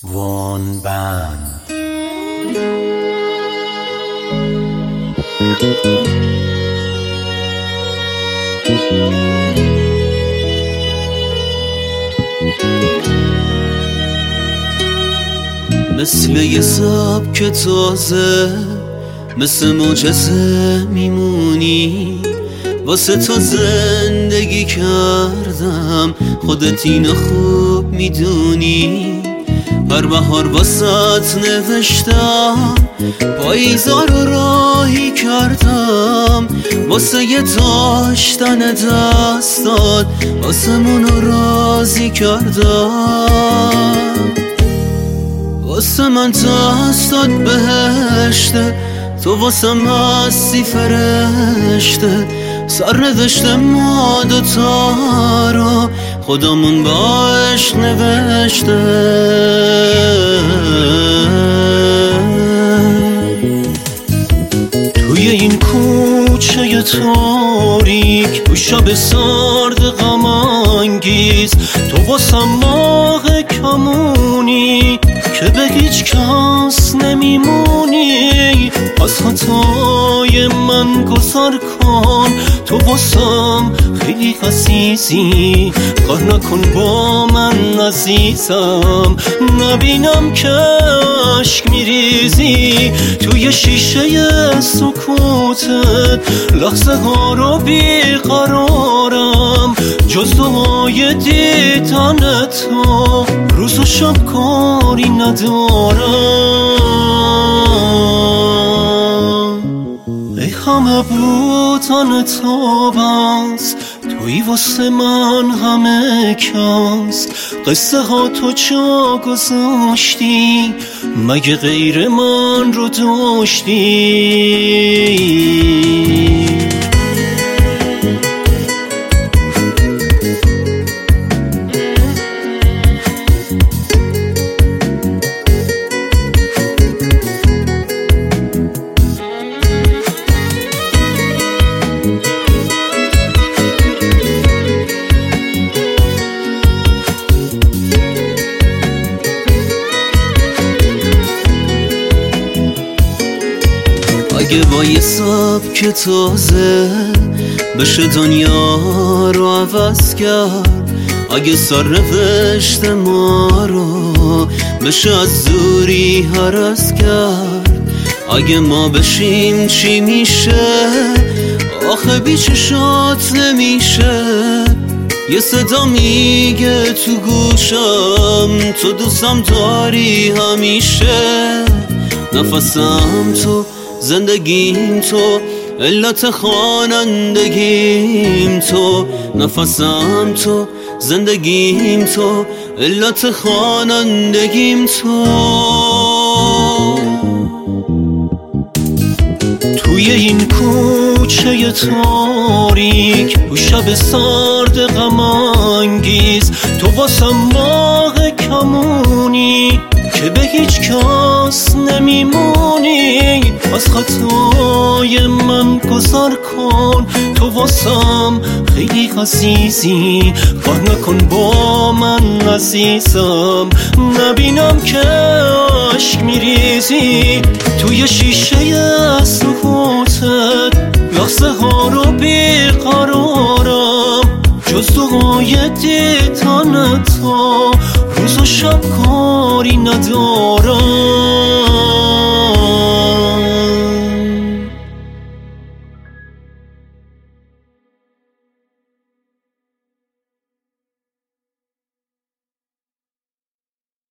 One band. مثل یه سبک تازه، مثل معجزه میمونی. واسه تو زندگی کردم، خودت اینو خوب میدونی. هر بهار واسط نوشتم، پاییزا رو راهی کردم. واسه یه داشتن دستات، آسمون رو راضی کردم. واسه من دستات بهشته، تو واسه مستی فرشته. سرنوشت ما دوتا رو خودمون با عشق نوشته. توی این کوچه تاریک، تو شب سرد غم انگیز، تو واسه ماه کمونی که به هیچ کس نمیمونی. از خطای من گذر کن، تو واسم خیلی عزیزی. کار نکن با من عزیزم، نبینم که عشق میریزی. توی شیشه سکوتت لحظه ها رو بیقرارم. جز دعای دیدن تو روز و شب کاری ندارم. ای همه بودن تو بس، توی واسه من همه کس. قصه ها تو جا گذاشتی، مگه غیر من رو داشتی؟ اگه با یه سبک تازه بشه دنیا رو عوض کرد، اگه سرنوشت ما رو بشه از دوری هرس کرد، اگه ما بشیم چی میشه؟ آخه بی چشات نمیشه. یه صدا میگه تو گوشم، تو دوستم داری همیشه. نفسم تو، زندگیم تو، علت خوانندگیم تو. نفسم تو، زندگیم تو، علت خوانندگیم تو. توی این کوچه تاریک، تو شب سرد غم انگیز، تو واسه ماه کمونی که به هیچ کس نمیمونی. از خطای من گذر کن، تو واسم خیلی عزیزی. کار نکن با من عزیزم، نبینم که عشق میریزی. توی شیشه سکوتت لحظه ها رو بیقرارم. جز دعای دیدن تو روز و شب کاری ندارم.